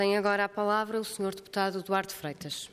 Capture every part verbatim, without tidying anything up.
Tem agora a palavra o senhor deputado Duarte Freitas.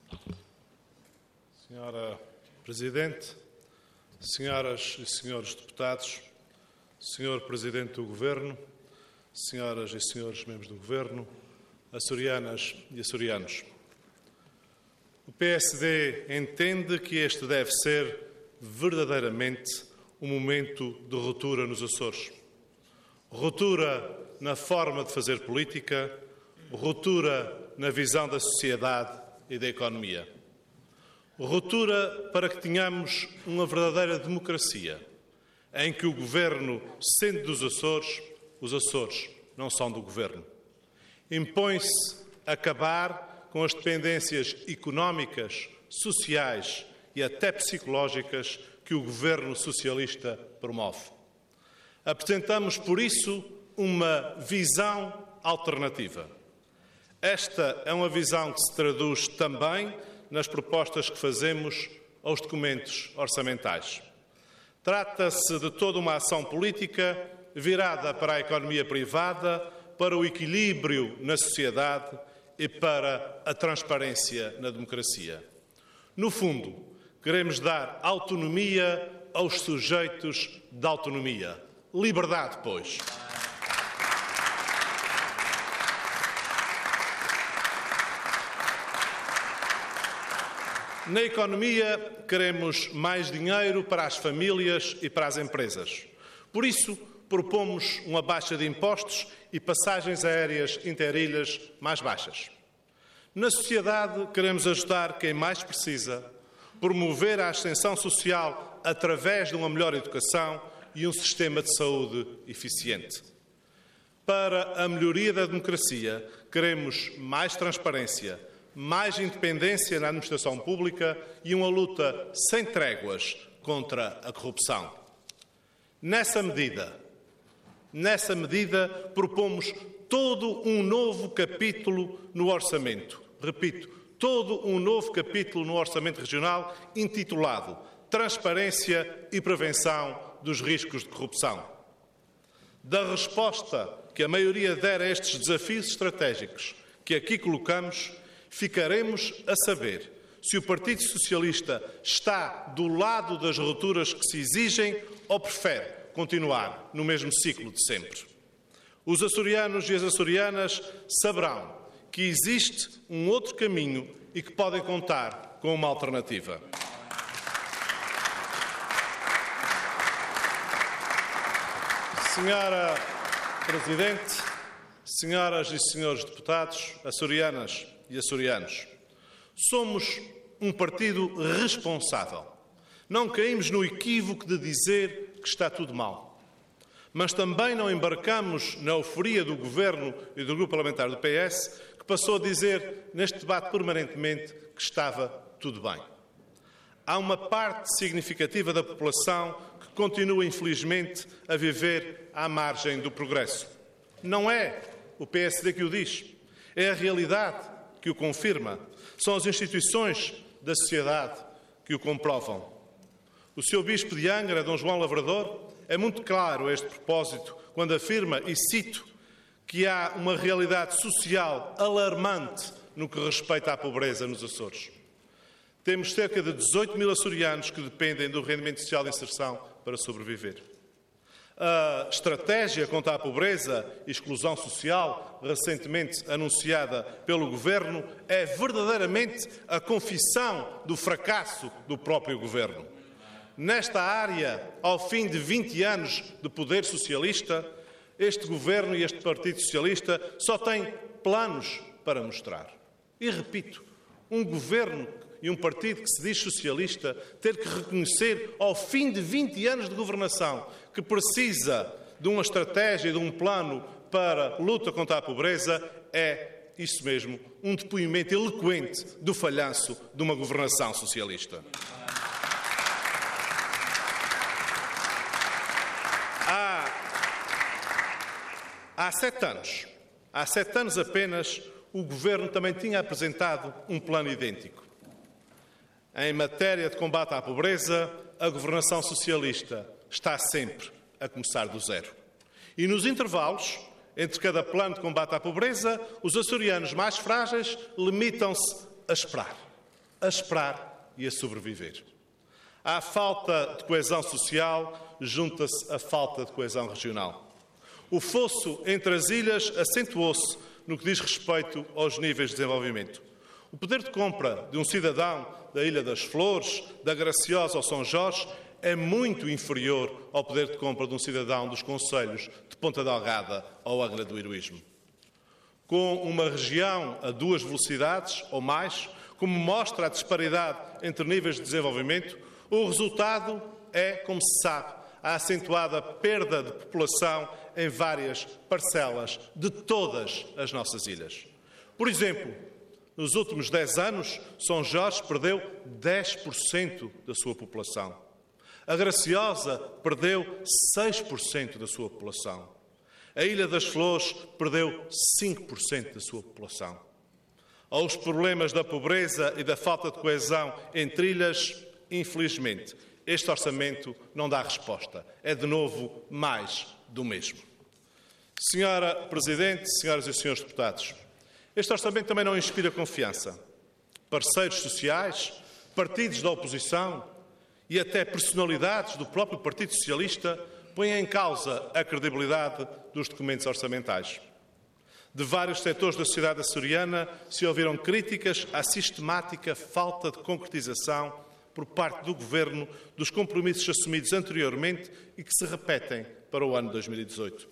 Senhora Presidente, senhoras e senhores deputados, senhor Presidente do Governo, senhoras e senhores membros do Governo, açorianas e açorianos. O P S D entende que este deve ser verdadeiramente um momento de ruptura nos Açores. Ruptura na forma de fazer política, ruptura na visão da sociedade e da economia. Ruptura para que tenhamos uma verdadeira democracia, em que o Governo, sendo dos Açores, os Açores não são do Governo. Impõe-se acabar com as dependências económicas, sociais e até psicológicas que o Governo socialista promove. Apresentamos, por isso, uma visão alternativa. Esta é uma visão que se traduz também nas propostas que fazemos aos documentos orçamentais. Trata-se de toda uma ação política virada para a economia privada, para o equilíbrio na sociedade e para a transparência na democracia. No fundo, queremos dar autonomia aos sujeitos da autonomia. Liberdade, pois. Na economia, queremos mais dinheiro para as famílias e para as empresas. Por isso, propomos uma baixa de impostos e passagens aéreas interilhas mais baixas. Na sociedade, queremos ajudar quem mais precisa, promover a ascensão social através de uma melhor educação e um sistema de saúde eficiente. Para a melhoria da democracia, queremos mais transparência, mais independência na administração pública e uma luta sem tréguas contra a corrupção. Nessa medida, nessa medida, propomos todo um novo capítulo no orçamento. Repito, todo um novo capítulo no orçamento regional intitulado Transparência e Prevenção dos Riscos de Corrupção. Da resposta que a maioria der a estes desafios estratégicos que aqui colocamos, ficaremos a saber se o Partido Socialista está do lado das rupturas que se exigem ou prefere continuar no mesmo ciclo de sempre. Os açorianos e as açorianas saberão que existe um outro caminho e que podem contar com uma alternativa. Senhora Presidente, senhoras e senhores deputados, açorianas e açorianos, somos um partido responsável. Não caímos no equívoco de dizer que está tudo mal. Mas também não embarcamos na euforia do Governo e do Grupo Parlamentar do P S, que passou a dizer neste debate permanentemente que estava tudo bem. Há uma parte significativa da população que continua, infelizmente, a viver à margem do progresso. Não é o P S D que o diz, é a realidade que o confirma. São as instituições da sociedade que o comprovam. O seu Bispo de Angra, Dom João Lavrador, é muito claro a este propósito quando afirma, e cito, que há uma realidade social alarmante no que respeita à pobreza nos Açores. Temos cerca de dezoito mil açorianos que dependem do rendimento social de inserção para sobreviver. A estratégia contra a pobreza e exclusão social, recentemente anunciada pelo Governo, é verdadeiramente a confissão do fracasso do próprio Governo. Nesta área, ao fim de vinte anos de poder socialista, este Governo e este Partido Socialista só têm planos para mostrar. E repito, um Governo e um partido que se diz socialista ter que reconhecer, ao fim de vinte anos de governação, que precisa de uma estratégia, de um plano para a luta contra a pobreza, é, isso mesmo, um depoimento eloquente do falhanço de uma governação socialista. Há, há sete anos, há sete anos apenas, o Governo também tinha apresentado um plano idêntico. Em matéria de combate à pobreza, a governação socialista está sempre a começar do zero. E nos intervalos, Entre cada plano de combate à pobreza, os açorianos mais frágeis limitam-se a esperar. A esperar e a sobreviver. À falta de coesão social, junta-se a falta de coesão regional. O fosso entre as ilhas acentuou-se no que diz respeito aos níveis de desenvolvimento. O poder de compra de um cidadão da Ilha das Flores, da Graciosa ou São Jorge é muito inferior ao poder de compra de um cidadão dos concelhos de Ponta Delgada ou Angra do Heroísmo. Com uma região a duas velocidades ou mais, como mostra a disparidade entre níveis de desenvolvimento, o resultado é, como se sabe, a acentuada perda de população em várias parcelas de todas as nossas ilhas. Por exemplo, nos últimos dez anos, São Jorge perdeu dez por cento da sua população. A Graciosa perdeu seis por cento da sua população. A Ilha das Flores perdeu cinco por cento da sua população. Aos problemas da pobreza e da falta de coesão entre ilhas, infelizmente, este orçamento não dá resposta. É, de novo, mais do mesmo. Senhora Presidente, senhoras e senhores deputados, este orçamento também não inspira confiança. Parceiros sociais, partidos da oposição e até personalidades do próprio Partido Socialista põem em causa a credibilidade dos documentos orçamentais. De vários setores da sociedade açoriana se ouviram críticas à sistemática falta de concretização por parte do Governo dos compromissos assumidos anteriormente e que se repetem para o ano dois mil e dezoito.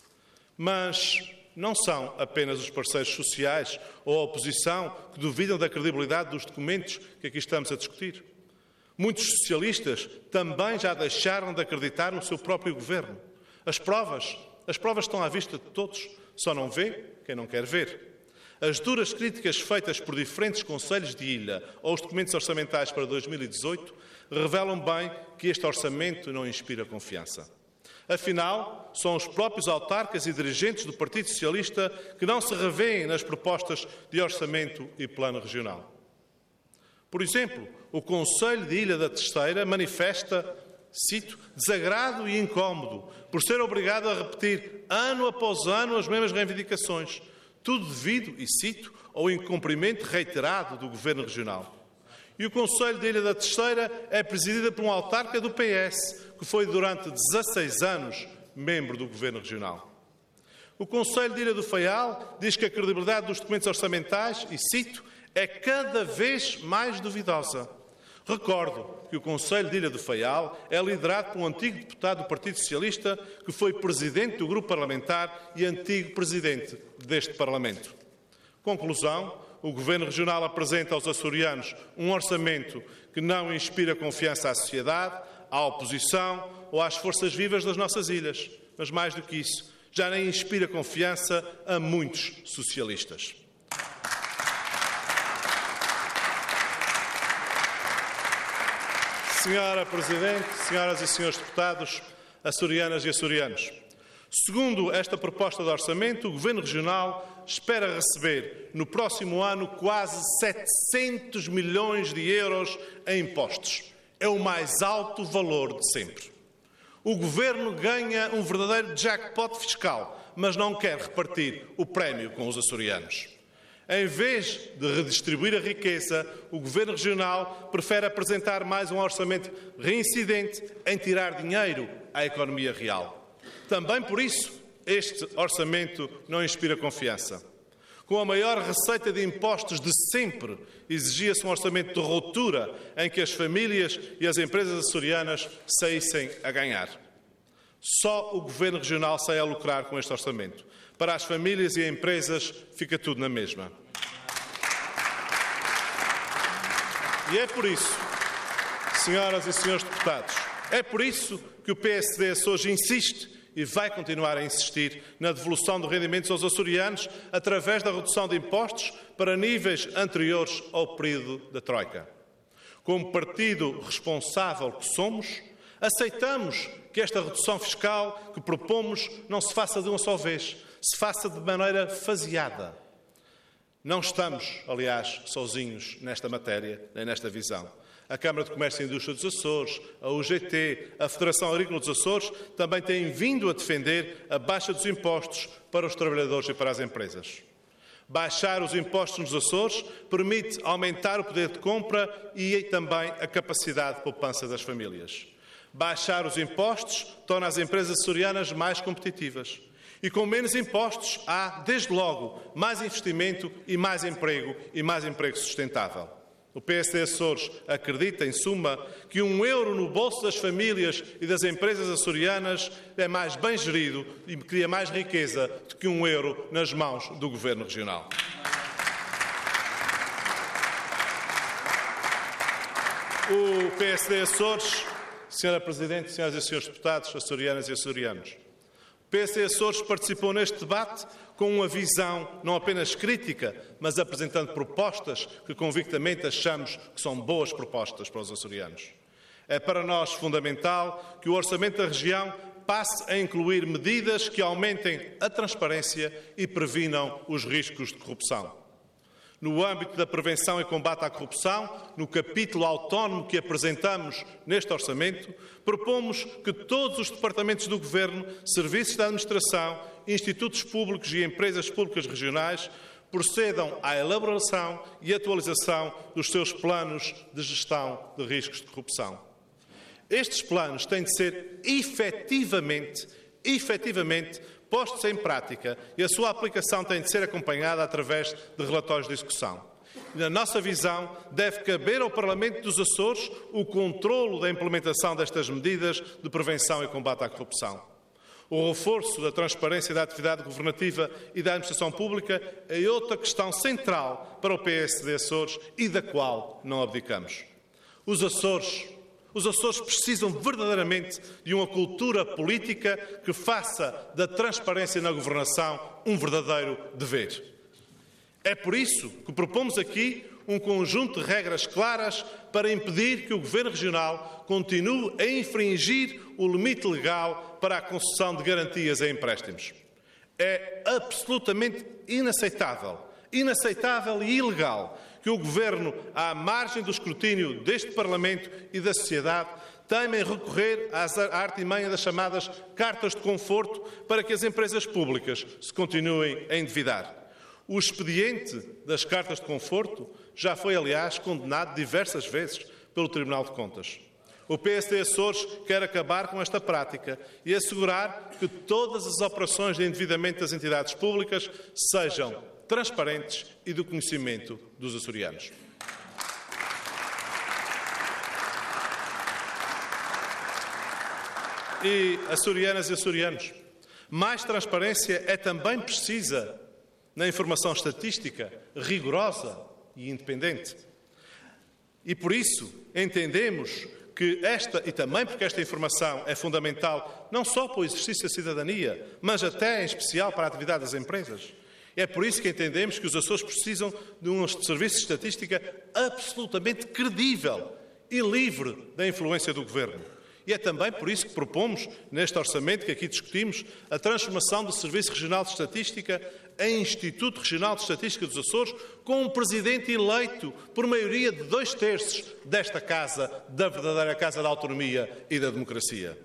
Mas não são apenas os parceiros sociais ou a oposição que duvidam da credibilidade dos documentos que aqui estamos a discutir. Muitos socialistas também já deixaram de acreditar no seu próprio Governo. As provas, as provas estão à vista de todos, só não vê quem não quer ver. As duras críticas feitas por diferentes concelhos de ilha aos documentos orçamentais para dois mil e dezoito revelam bem que este orçamento não inspira confiança. Afinal, são os próprios autarcas e dirigentes do Partido Socialista que não se revêem nas propostas de orçamento e plano regional. Por exemplo, o Conselho de Ilha da Terceira manifesta, cito, desagrado e incómodo por ser obrigado a repetir ano após ano as mesmas reivindicações, tudo devido, e cito, ao incumprimento reiterado do Governo Regional. E o Conselho de Ilha da Terceira é presidido por um autarca do P S, que foi durante dezasseis anos membro do Governo Regional. O Conselho de Ilha do Faial diz que a credibilidade dos documentos orçamentais, e cito, é cada vez mais duvidosa. Recordo que o Conselho de Ilha do Faial é liderado por um antigo deputado do Partido Socialista que foi presidente do grupo parlamentar e antigo presidente deste Parlamento. Conclusão, o Governo Regional apresenta aos açorianos um orçamento que não inspira confiança à sociedade, à oposição ou às forças vivas das nossas ilhas. Mas mais do que isso, já nem inspira confiança a muitos socialistas. Senhora Presidente, senhoras e senhores deputados, açorianas e açorianos, segundo esta proposta de orçamento, o Governo Regional espera receber no próximo ano quase setecentos milhões de euros em impostos. É o mais alto valor de sempre. O Governo ganha um verdadeiro jackpot fiscal, mas não quer repartir o prémio com os açorianos. Em vez de redistribuir a riqueza, o Governo Regional prefere apresentar mais um orçamento reincidente em tirar dinheiro à economia real. Também por isso, este orçamento não inspira confiança. Com a maior receita de impostos de sempre, exigia-se um orçamento de ruptura em que as famílias e as empresas açorianas saíssem a ganhar. Só o Governo Regional sai a lucrar com este orçamento. Para as famílias e empresas fica tudo na mesma. E é por isso, senhoras e senhores deputados, é por isso que o P S D hoje insiste e vai continuar a insistir na devolução de rendimentos aos açorianos através da redução de impostos para níveis anteriores ao período da Troika. Como partido responsável que somos, aceitamos que esta redução fiscal que propomos não se faça de uma só vez, se faça de maneira faseada. Não estamos, aliás, sozinhos nesta matéria, nem nesta visão. A Câmara de Comércio e Indústria dos Açores, a U G T, a Federação Agrícola dos Açores também têm vindo a defender a baixa dos impostos para os trabalhadores e para as empresas. Baixar os impostos nos Açores permite aumentar o poder de compra e também a capacidade de poupança das famílias. Baixar os impostos torna as empresas açorianas mais competitivas. E com menos impostos há, desde logo, mais investimento e mais emprego e mais emprego sustentável. O P S D Açores acredita, em suma, que um euro no bolso das famílias e das empresas açorianas é mais bem gerido e cria mais riqueza do que um euro nas mãos do Governo Regional. O P S D Açores, Senhora Presidente, Senhoras e Senhores Deputados, açorianas e açorianos, o P S D Açores participou neste debate com uma visão não apenas crítica, mas apresentando propostas que convictamente achamos que são boas propostas para os açorianos. É para nós fundamental que o Orçamento da região passe a incluir medidas que aumentem a transparência e previnam os riscos de corrupção. No âmbito da prevenção e combate à corrupção, no capítulo autónomo que apresentamos neste orçamento, propomos que todos os departamentos do Governo, serviços da administração, institutos públicos e empresas públicas regionais procedam à elaboração e atualização dos seus planos de gestão de riscos de corrupção. Estes planos têm de ser efetivamente, efetivamente postos em prática e a sua aplicação tem de ser acompanhada através de relatórios de execução. Na nossa visão, deve caber ao Parlamento dos Açores o controlo da implementação destas medidas de prevenção e combate à corrupção. O reforço da transparência da atividade governativa e da administração pública é outra questão central para o P S D Açores e da qual não abdicamos. Os Açores Os Açores precisam verdadeiramente de uma cultura política que faça da transparência na governação um verdadeiro dever. É por isso que propomos aqui um conjunto de regras claras para impedir que o Governo Regional continue a infringir o limite legal para a concessão de garantias a empréstimos. É absolutamente inaceitável, inaceitável e ilegal que o Governo, à margem do escrutínio deste Parlamento e da sociedade, teima em recorrer à artimanha das chamadas cartas de conforto para que as empresas públicas se continuem a endividar. O expediente das cartas de conforto já foi, aliás, condenado diversas vezes pelo Tribunal de Contas. O P S D Açores quer acabar com esta prática e assegurar que todas as operações de endividamento das entidades públicas sejam transparentes e do conhecimento dos açorianos. E, açorianas e açorianos, mais transparência é também precisa na informação estatística rigorosa e independente. E por isso entendemos que esta, e também porque esta informação é fundamental não só para o exercício da cidadania, mas até em especial para a atividade das empresas. É por isso que entendemos que os Açores precisam de um serviço de estatística absolutamente credível e livre da influência do Governo. E é também por isso que propomos, neste orçamento que aqui discutimos, a transformação do Serviço Regional de Estatística em Instituto Regional de Estatística dos Açores, com um presidente eleito por maioria de dois terços desta Casa, da verdadeira Casa da Autonomia e da Democracia.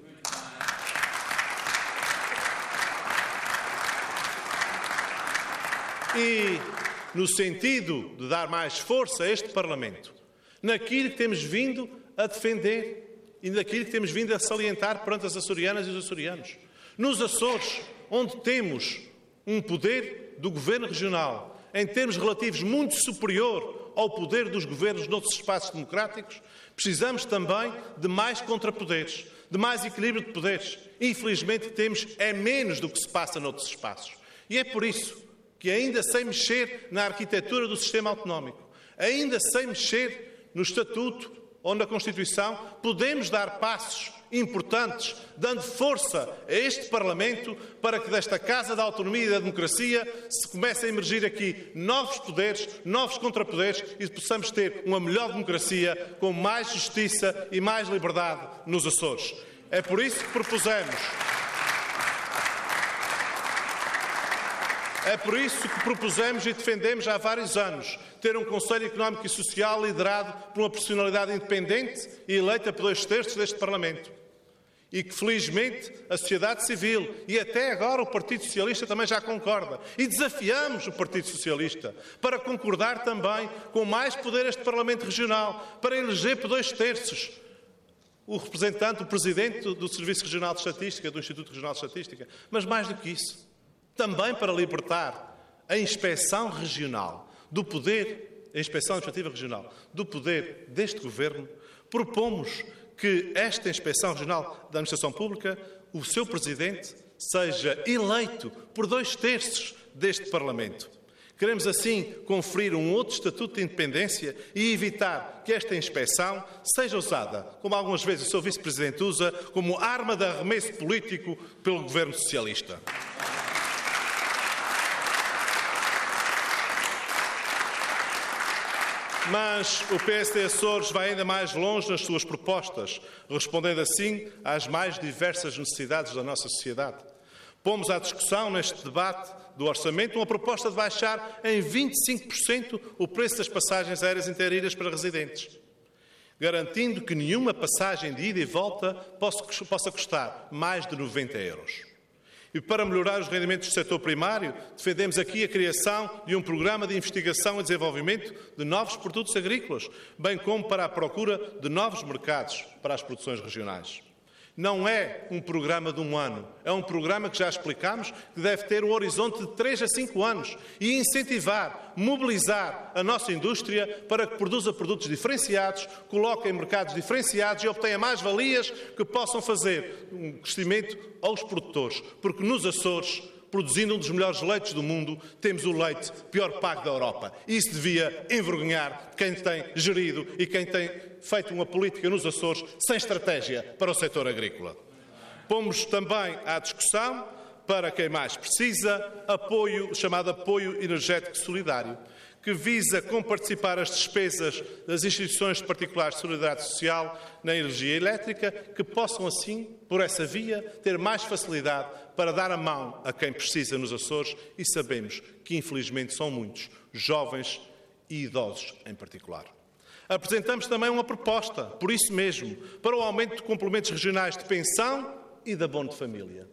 E, no sentido de dar mais força a este Parlamento, naquilo que temos vindo a defender e naquilo que temos vindo a salientar perante as açorianas e os açorianos. Nos Açores, onde temos um poder do Governo Regional, em termos relativos muito superior ao poder dos governos noutros espaços democráticos, precisamos também de mais contrapoderes, de mais equilíbrio de poderes. Infelizmente, temos é menos do que se passa noutros espaços. E é por isso que, ainda sem mexer na arquitetura do sistema autonómico, ainda sem mexer no Estatuto ou na Constituição, podemos dar passos importantes, dando força a este Parlamento para que desta Casa da Autonomia e da Democracia se comece a emergir aqui novos poderes, novos contrapoderes e possamos ter uma melhor democracia com mais justiça e mais liberdade nos Açores. É por isso que propusemos É por isso que propusemos e defendemos há vários anos ter um Conselho Económico e Social liderado por uma personalidade independente e eleita por dois terços deste Parlamento. E que, felizmente, a sociedade civil e até agora o Partido Socialista também já concorda. E desafiamos o Partido Socialista para concordar também com mais poder este Parlamento Regional, para eleger por dois terços o representante, o Presidente do Serviço Regional de Estatística, do Instituto Regional de Estatística. Mas mais do que isso, também para libertar a Inspeção Regional do poder, a Inspeção Administrativa Regional, do poder deste Governo, propomos que esta Inspeção Regional da Administração Pública, o seu Presidente, seja eleito por dois terços deste Parlamento. Queremos assim conferir um outro estatuto de independência e evitar que esta inspeção seja usada, como algumas vezes o seu Vice-Presidente usa, como arma de arremesso político pelo Governo Socialista. Mas o P S D Açores vai ainda mais longe nas suas propostas, respondendo assim às mais diversas necessidades da nossa sociedade. Pomos à discussão neste debate do orçamento uma proposta de baixar em vinte e cinco por cento o preço das passagens aéreas interilhas para residentes, garantindo que nenhuma passagem de ida e volta possa custar mais de noventa euros. E para melhorar os rendimentos do setor primário, defendemos aqui a criação de um programa de investigação e desenvolvimento de novos produtos agrícolas, bem como para a procura de novos mercados para as produções regionais. Não é um programa de um ano, é um programa que já explicámos que deve ter um horizonte de três a cinco anos e incentivar, mobilizar a nossa indústria para que produza produtos diferenciados, coloque em mercados diferenciados e obtenha mais-valias que possam fazer um crescimento aos produtores, porque nos Açores, produzindo um dos melhores leites do mundo, temos o leite pior pago da Europa. Isso devia envergonhar quem tem gerido e quem tem feito uma política nos Açores sem estratégia para o setor agrícola. Pomos também à discussão, para quem mais precisa, apoio, chamado apoio energético solidário, que visa comparticipar as despesas das instituições de particulares de solidariedade social na energia elétrica, que possam assim, por essa via, ter mais facilidade para dar a mão a quem precisa nos Açores, e sabemos que, infelizmente, são muitos, jovens e idosos em particular. Apresentamos também uma proposta, por isso mesmo, para o aumento de complementos regionais de pensão e de abono de família.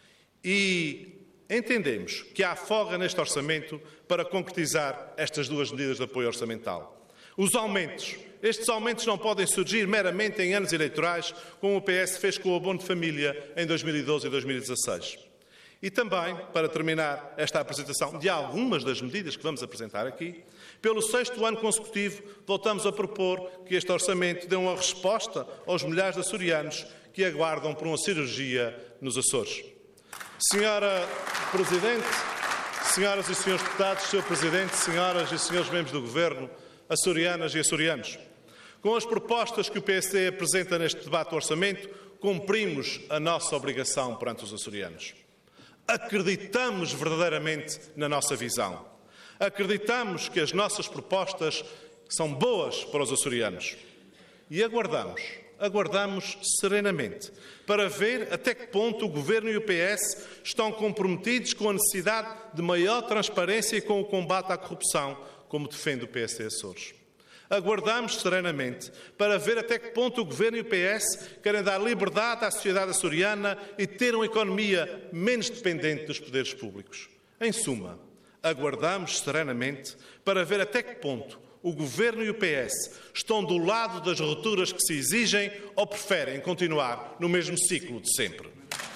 E entendemos que há folga neste orçamento para concretizar estas duas medidas de apoio orçamental. Os aumentos. Estes aumentos não podem surgir meramente em anos eleitorais, como o P S fez com o abono de família em dois mil e doze e dois mil e dezasseis. E também, para terminar esta apresentação de algumas das medidas que vamos apresentar aqui, pelo sexto ano consecutivo, voltamos a propor que este orçamento dê uma resposta aos milhares de açorianos que aguardam por uma cirurgia nos Açores. Senhora Presidente, senhoras e senhores deputados, senhor Presidente, senhoras e senhores membros do Governo, açorianas e açorianos, com as propostas que o P S D apresenta neste debate do orçamento, cumprimos a nossa obrigação perante os açorianos. Acreditamos verdadeiramente na nossa visão. Acreditamos que as nossas propostas são boas para os açorianos. E aguardamos, aguardamos serenamente para ver até que ponto o Governo e o P S estão comprometidos com a necessidade de maior transparência e com o combate à corrupção, como defende o P S D Açores. Aguardamos serenamente para ver até que ponto o Governo e o P S querem dar liberdade à sociedade açoriana e ter uma economia menos dependente dos poderes públicos. Em suma, aguardamos serenamente para ver até que ponto o Governo e o P S estão do lado das rupturas que se exigem ou preferem continuar no mesmo ciclo de sempre.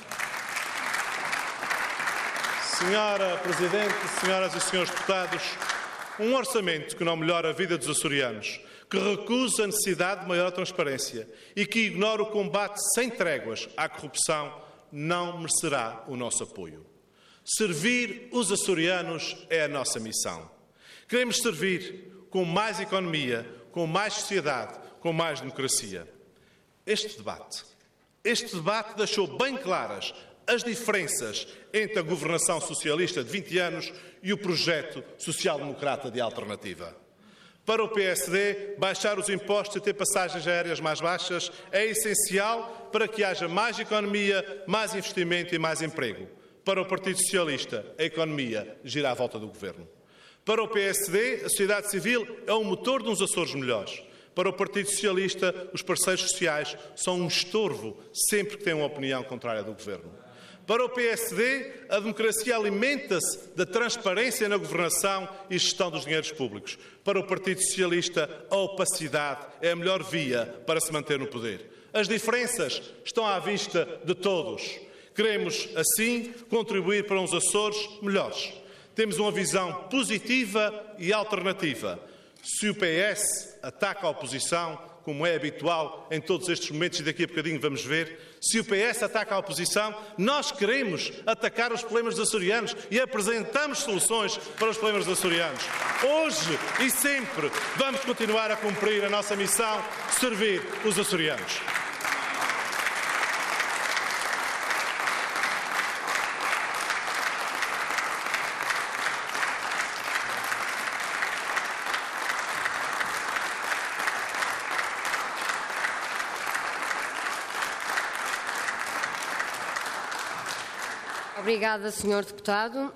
Senhora Presidente, senhoras e senhores deputados, um orçamento que não melhora a vida dos açorianos, que recusa a necessidade de maior transparência e que ignora o combate sem tréguas à corrupção, não merecerá o nosso apoio. Servir os açorianos é a nossa missão. Queremos servir com mais economia, com mais sociedade, com mais democracia. Este debate, este debate deixou bem claras as diferenças entre a governação socialista de vinte anos e o projeto social-democrata de alternativa. Para o P S D, baixar os impostos e ter passagens aéreas mais baixas é essencial para que haja mais economia, mais investimento e mais emprego. Para o Partido Socialista, a economia gira à volta do Governo. Para o P S D, a sociedade civil é o motor de uns Açores melhores. Para o Partido Socialista, os parceiros sociais são um estorvo sempre que têm uma opinião contrária do Governo. Para o P S D, a democracia alimenta-se da transparência na governação e gestão dos dinheiros públicos. Para o Partido Socialista, a opacidade é a melhor via para se manter no poder. As diferenças estão à vista de todos. Queremos, assim, contribuir para uns Açores melhores. Temos uma visão positiva e alternativa. Se o P S ataca a oposição, como é habitual em todos estes momentos, e daqui a bocadinho vamos ver, se o P S ataca a oposição, nós queremos atacar os problemas dos açorianos e apresentamos soluções para os problemas dos açorianos. Hoje e sempre vamos continuar a cumprir a nossa missão, servir os açorianos. Obrigada, senhor Deputado.